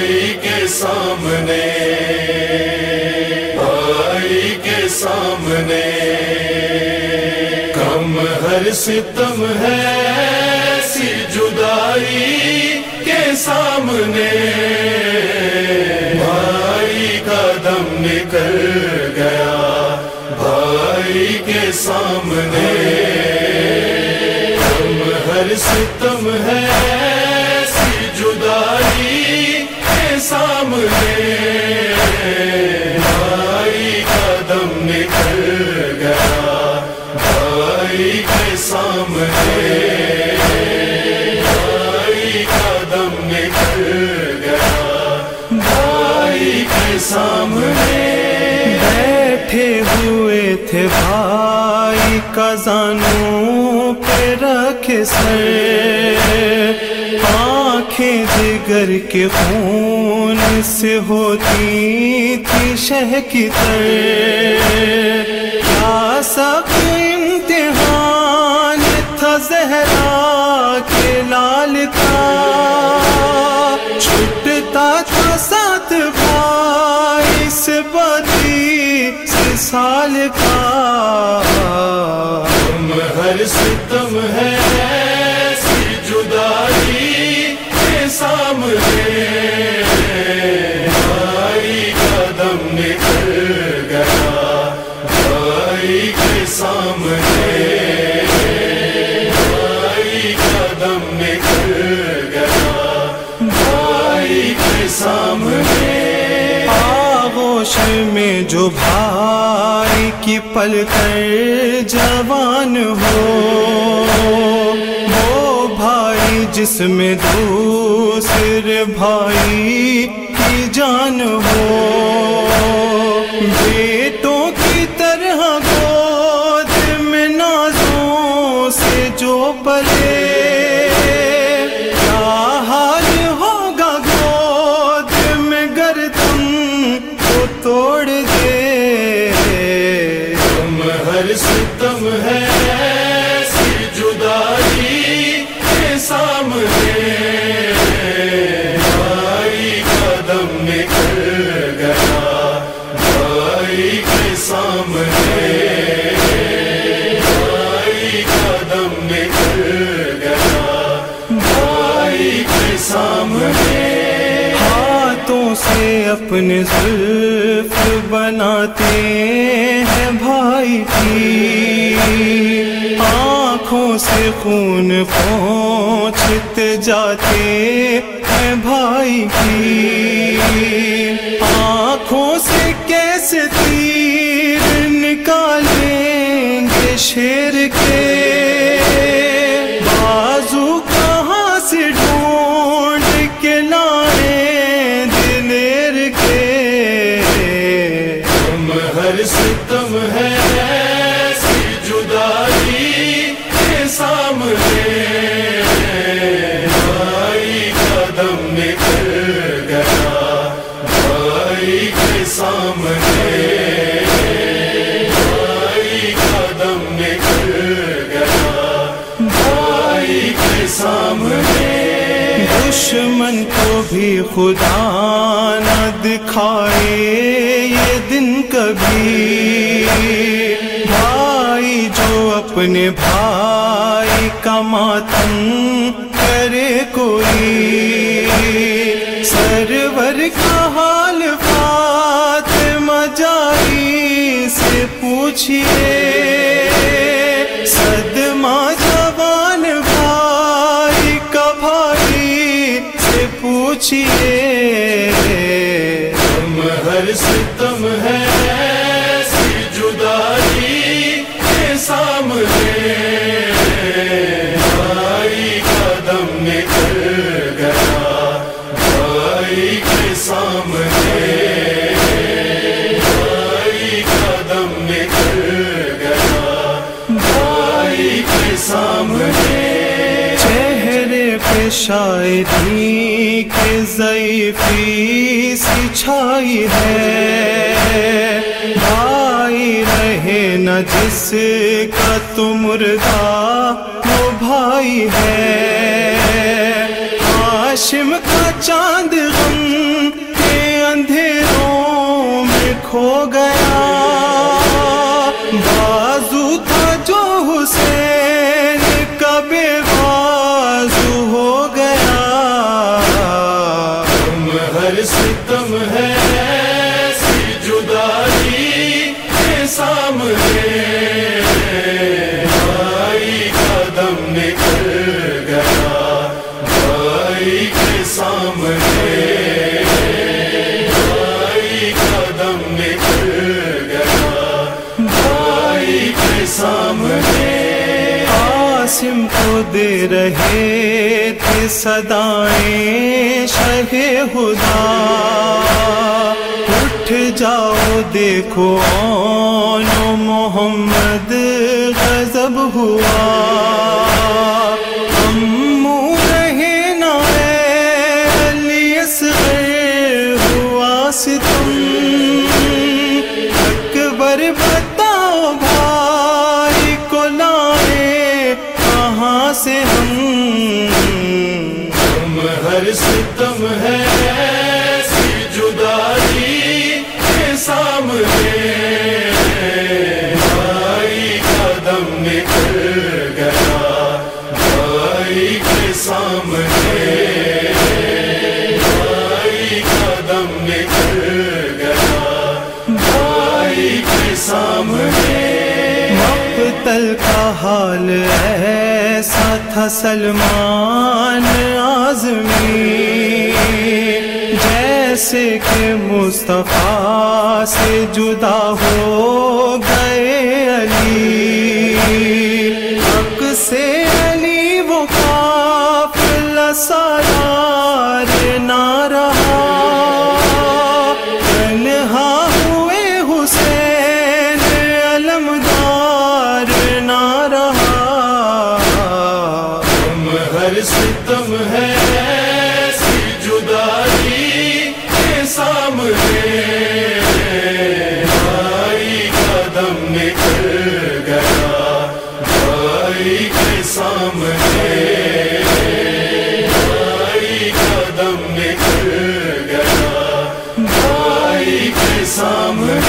بھائی کے سامنے، بھائی کے سامنے کم ہر ستم ہے ایسی جدائی کے سامنے، بھائی کا دم نکل گیا بھائی کے سامنے، کم ہر ستم ہے ایسی جدائی کے سامنے، بھائی کا دم نکل گیا بھائی کے سامنے، بھائی کا دم نکل گیا بھائی کے سامنے۔ بیٹھے ہوئے تھے بھائی کا زانوں پہ رکھے سر، آنکھیں جگر کے خون سے ہوتی تھی شہ کی تر، کیا سخت امتحان تھا زہرا کے لال کا، چھٹتا تھا ساتھ بھائی سے 32 سال کا، کم ہر ستم ہے ایسی جدائی کے سامنے، بھائی کا دم نکل گیا بھائی کے سامنے، بھائی کا دم نکل گیا بھائی کے سامنے۔ آغوش میں جو بھائی کی پل کر جوان ہو، وہ بھائی جس میں دوسرے بھائی کی جان ہو، بیٹوں کی طرح گود میں نازوں سے جو پلے، کیا حال ہوگا گود میں گر تم کو توڑ دے، کم ہر ستم ہے ایسی جدائی کے سامنے، بھائی کا دم نکل گیا بھائی کے سامنے، بھائی کا دم نکل گیا بھائی کے سامنے، ہاتھوں سے اپنے زلف بناتے ہیں بھائی کی، آنکھوں سے خون پوچھتے جاتے ہیں بھائی کی، آنکھوں سے کیسے تیر نکالیں گے شیر کے، بازو کہاں سے ڈھونڈ کے لائیں دلیر کے، کم ہر ستم ہے ایسی جدائی کے سامنے، بھائی کا دم نکل گیا بھائی کے سامنے، بھائی کا دم نکل گیا بھائی کے سامنے، دشمن کو بھی خدا نہ دکھائے یہ دن کبھی، بھائی جو اپنے بھائی کا ماتم کرے کوئی، سرور کا حال فاطمہ جاری سے پوچھئے، صدمہ جوان بھائی کا بھائی سے پوچھئے، کم ہر ستم ہے ایسی جدائی کے سامنے، بھائی کا دم نکل گیا بھائی کے سامنے، بھائی کا دم نکل گیا بھائی کے سامنے، چہرے پہ شاعری کے ضعیفی سی چھائی ہے، بھائی رہے نہ جس کا تو مردہ وہ بھائی ہے، ہاشم کا چاند غم کے اندھیروں میں کھو گیا، بازو تھا جو حسین کا بے بازو ہو گیا۔ ہر ستم ہے ایسی جدائی کے سامنے، بھائی کا دم نکل گیا بھائی کے سامنے، بھائی کا دم نکل گیا بھائی کے سامنے۔ عاصم کو دے رہے تھے صدائیں شہ خدا، اٹھ جاؤ دیکھو آن و محمد غضب ہوا، ہم منہ رہے نہ علی اصغر ہوا ستم، اکبر بتاؤ بھائی کو لائے کہاں سے ہم ہر ستم ہے ایسی جدائی کے سامنے، بھائی کا دم نکل گیا بھائی کے سامنے، بھائی کا دم نکل گیا بھائی کے سامنے۔ مقتل کا حال ایسا تھا سلمان اعظمی، جیسے کہ مصطفیٰ سے جدا ہو گئے علی، حق سے علی وہ قافلہ سالار نہ رہا، تنہا ہوئے حسین علمدار نہ رہا۔ ہر ستم ہے ایسی جدائی کے سامنے، بھائی کا دم نکل گیا بھائی کے سامنے، بھائی کا دم نکل گیا بھائی کے سامنے۔